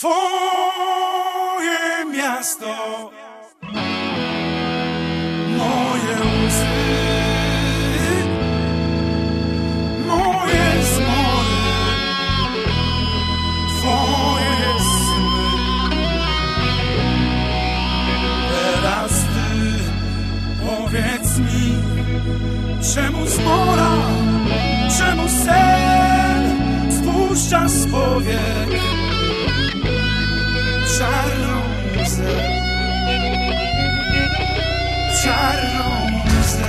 Twoje miasto, moje łzy, moje zmory, Twoje sny. Teraz Ty powiedz mi, czemu zmora, czemu sen spuszcza z powiek czarną łzę, czarną łzę.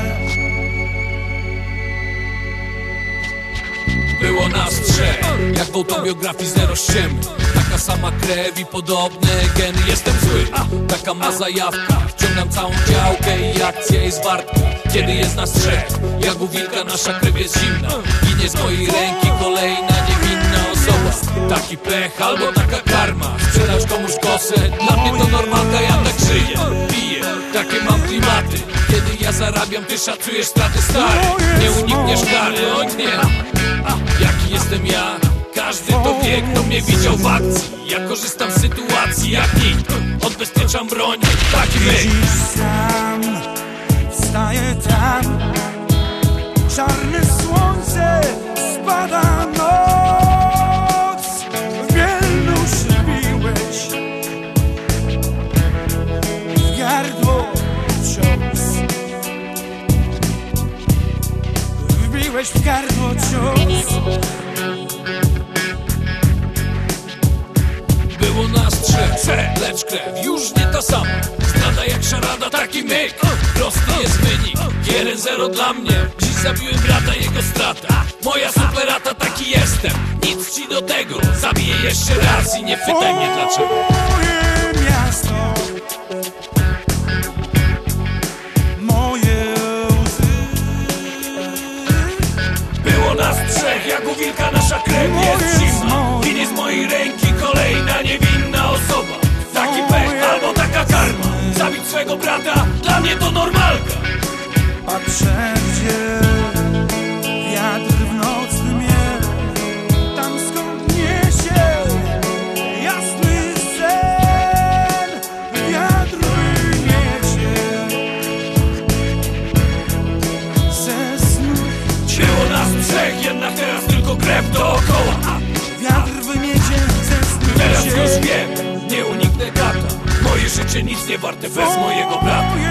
Było nas trzech, jak w autobiografii zero ściemy. Taka sama krew i podobne geny. Jestem zły, taka ma zajawka. Wciągam całą działkę i akcja jest wartka. Kiedy jest nas trzech, jak u wilka nasza krew jest zimna. Ginie z mojej ręki kolejna niewinna osoba. Taki pech albo taka karma. Sprzedać komuś kosę, dla mnie to normalka, ja tak żyję. Piję, takie mam klimaty. Kiedy ja zarabiam, ty szacujesz straty stare. Nie unikniesz kary, oj nie. Jaki jestem ja? Każdy to wie, kto mnie widział w akcji. Ja korzystam z sytuacji jak nikt. Odbezpieczam broń, taki myk. Widzisz sam, wstaje tam, czarne słońce, spada noc. W wielnusz wbiłeś w gardło cios, wbiłeś w gardło cios. Było nas trzech, lecz krew już nie ta sama. Zdrada jak szarada, taki myk. Prosty jest wynik, 1-0 dla mnie. Dziś zabiłem brata, jego strata. Moja superata, taki jestem. Nic ci do tego, zabiję jeszcze raz. I nie pytaj mnie dlaczego. Moje miasto, moje łzy. Było nas trzech, jak u wilka nasza krew jest zimna. Ginie z mojej ręki kolejna niewinna osoba. Taki pech albo taka karma. Zabić swego brata, dla mnie to normalka. Patrzę, gdzie wiatr w noc dmie, tam skąd niesie jasny sen. Wiatr wyniesie ze snów. Było nas trzech, jednak teraz tylko krew dookoła. Wiatr wyniesie ze snów. Teraz już wiem, nie uniknę gata. Moje życie nic nie warte bez mojego brata.